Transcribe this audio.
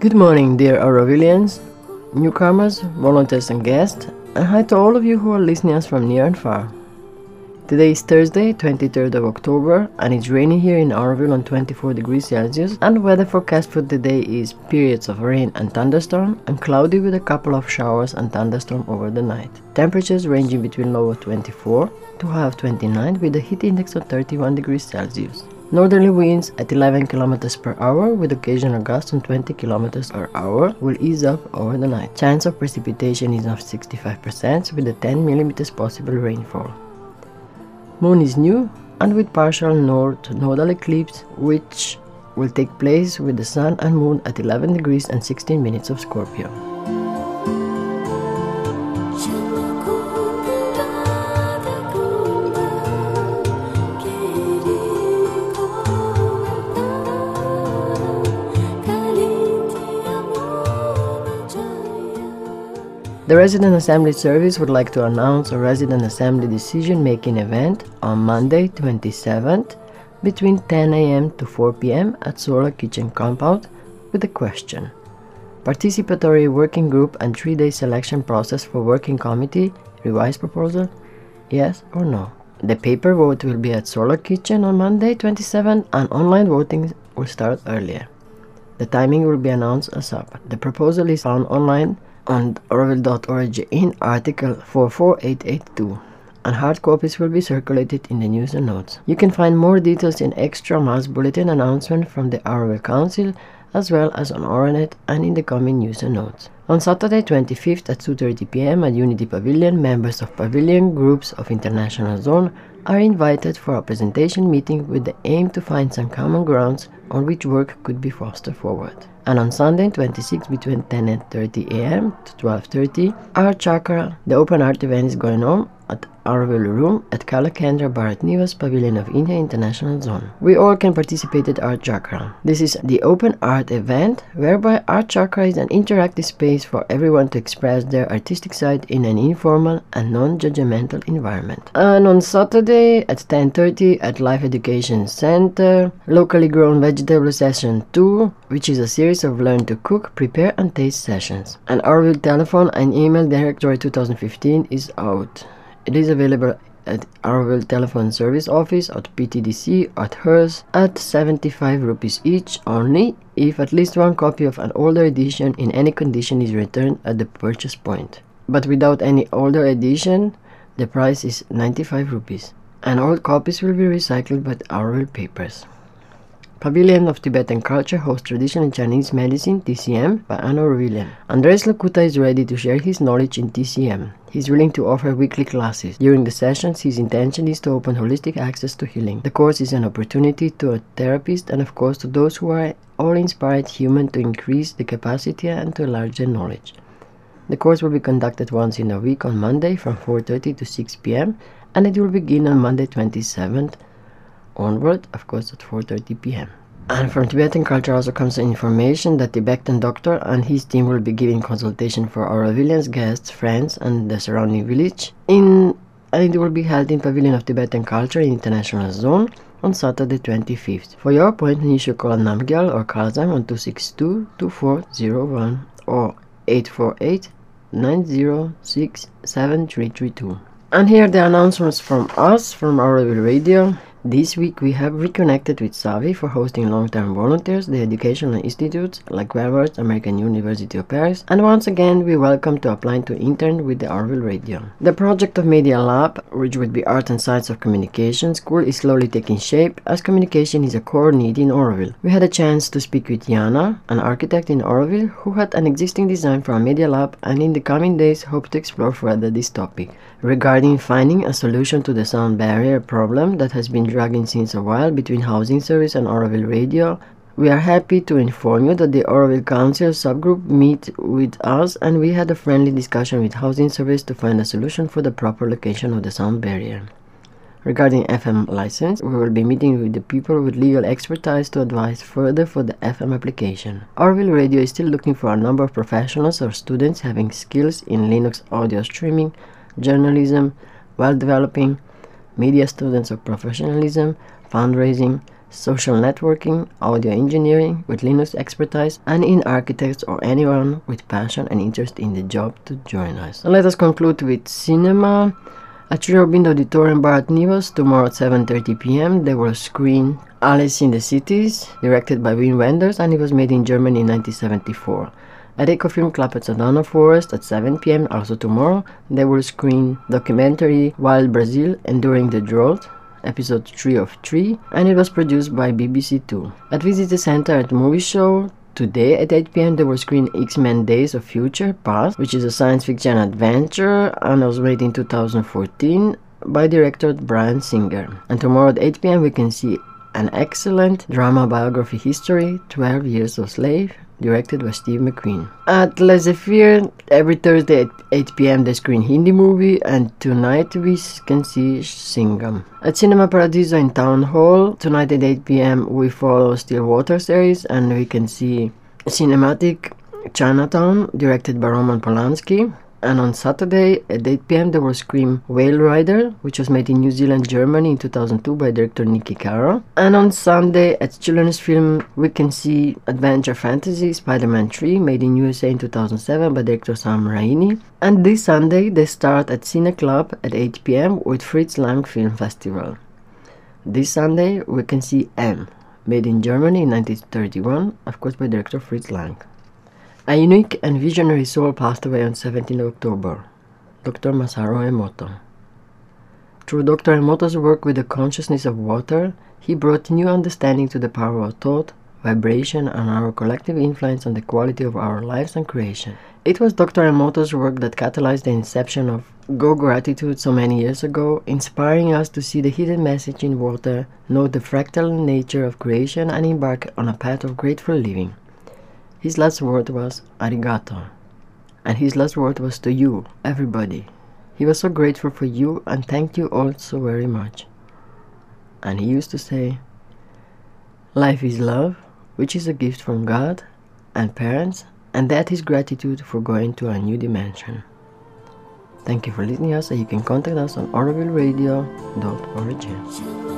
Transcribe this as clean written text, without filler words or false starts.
Good morning, dear Aurovilians, newcomers, volunteers and guests, and hi to all of you who are listening us from near and far. Today is Thursday, 23rd of October, and it's raining here in Auroville on 24 degrees Celsius, and weather forecast for the day is periods of rain and thunderstorm, and cloudy with a couple of showers and thunderstorm over the night. Temperatures ranging between low of 24 to high of 29 with a heat index of 31 degrees Celsius. Northerly winds at 11 km per hour with occasional gusts on 20 km per hour will ease up over the night. Chance of precipitation is of 65% with a 10 mm possible rainfall. Moon is new and with partial north-nodal eclipse which will take place with the Sun and Moon at 11 degrees and 16 minutes of Scorpio. The Resident Assembly Service would like to announce a Resident Assembly decision-making event on Monday 27th between 10 a.m. to 4 p.m. at Solar Kitchen Compound with a question. Participatory working group and 3-day selection process for working committee, revised proposal, yes or no. The paper vote will be at Solar Kitchen on Monday 27th and online voting will start earlier. The timing will be announced ASAP. The proposal is found online on auroville.org in Article 44882, and hard copies will be circulated in the news and notes. You can find more details in extra mass bulletin announcement from the Auroville Council, as well as on Oronet and in the coming news and notes. On Saturday 25th at 2:30 p.m. at Unity Pavilion, members of pavilion groups of International Zone are invited for a presentation meeting with the aim to find some common grounds on which work could be fostered forward. And on Sunday 26th between 10:30 a.m. to 12:30, Art Chakra, the open art event is going on at Auroville Room at Kala Kendra Bharat Nivas Pavilion of India International Zone. We all can participate at Art Chakra. This is the open art event whereby Art Chakra is an interactive space for everyone to express their artistic side in an informal and non-judgmental environment. And on Saturday at 10:30 at Life Education Center, Locally Grown Vegetable Session 2, which is a series of learn to cook, prepare and taste sessions. And Auroville telephone and email directory 2015 is out. It is available at Auroville Telephone Service Office at PTDC at HERS at 75 rupees each only if at least one copy of an older edition in any condition is returned at the purchase point. But without any older edition, the price is 95 rupees. And all copies will be recycled by Auroville Papers. Pavilion of Tibetan Culture hosts Traditional Chinese Medicine TCM by an Aurovillian. Andres Lakuta is ready to share his knowledge in TCM. He is willing to offer weekly classes. During the sessions, his intention is to open holistic access to healing. The course is an opportunity to a therapist and of course to those who are all-inspired human to increase the capacity and to enlarge their knowledge. The course will be conducted once in a week on Monday from 4:30 to 6 p.m. and it will begin on Monday 27th onward, of course at 4:30 p.m. And from Tibetan Culture also comes the information that Tibetan doctor and his team will be giving consultation for Aurovillians, guests, friends and the surrounding village and it will be held in Pavilion of Tibetan Culture in International Zone on Saturday 25th. For your appointment you should call Namgyal or Kazang on 262-2401 or 848-906-7332. And here are the announcements from us, from Auroville Radio. This week we have reconnected with Savi for hosting long-term volunteers, the educational institutes like Welward, American University of Paris, and once again we welcome to apply to intern with the Auroville Radio. The project of Media Lab, which would be Art and Science of Communication School, is slowly taking shape as communication is a core need in Auroville. We had a chance to speak with Yana, an architect in Auroville who had an existing design for a Media Lab and in the coming days hope to explore further this topic. Regarding finding a solution to the sound barrier problem that has been dragging since a while between Housing Service and Auroville Radio, we are happy to inform you that the Auroville Council subgroup met with us and we had a friendly discussion with Housing Service to find a solution for the proper location of the sound barrier. Regarding FM license, we will be meeting with the people with legal expertise to advise further for the FM application. Auroville Radio is still looking for a number of professionals or students having skills in Linux audio streaming, journalism, while developing, media students of professionalism, fundraising, social networking, audio engineering with Linux expertise, and in architects or anyone with passion and interest in the job to join us. And let us conclude with cinema. At Sri Aurobindo Auditorium Bharat Niwas tomorrow at 7:30 p.m. they will screen Alice in the Cities, directed by Wim Wenders, and it was made in Germany in 1974. At Ecofilm Club at Sedona Forest at 7 p.m. also tomorrow they will screen documentary Wild Brazil Enduring the Drought, episode 3 of 3, and it was produced by BBC Two. At Visitor Center at Movie Show today at 8 p.m. they will screen X-Men Days of Future Past, which is a science fiction adventure and was made in 2014 by director Bryan Singer. And tomorrow at 8 p.m. we can see an excellent drama biography history, 12 Years a Slave, directed by Steve McQueen. At Les Zephyr, every Thursday at 8 p.m. they screen Hindi movie, and tonight we can see Singham. At Cinema Paradiso in Town Hall, tonight at 8 p.m. we follow Stillwater series, and we can see cinematic Chinatown, directed by Roman Polanski. And on Saturday at 8 p.m. they will screen Whale Rider, which was made in New Zealand, Germany in 2002 by director Nicky Caro. And on Sunday at Children's Film we can see Adventure Fantasy Spider-Man 3, made in USA in 2007 by director Sam Raimi. And this Sunday they start at Cine Club at 8 p.m. with Fritz Lang Film Festival. This Sunday we can see M, made in Germany in 1931, of course by director Fritz Lang. A unique and visionary soul passed away on 17 October, Dr. Masaru Emoto. Through Dr. Emoto's work with the consciousness of water, he brought new understanding to the power of thought, vibration, and our collective influence on the quality of our lives and creation. It was Dr. Emoto's work that catalyzed the inception of Go Gratitude so many years ago, inspiring us to see the hidden message in water, know the fractal nature of creation, and embark on a path of grateful living. His last word was arigato, and his last word was to you, everybody. He was so grateful for you and thanked you all so very much. And he used to say, life is love, which is a gift from God and parents, and that is gratitude for going to a new dimension. Thank you for listening to us, and you can contact us on aurovilleradio.org.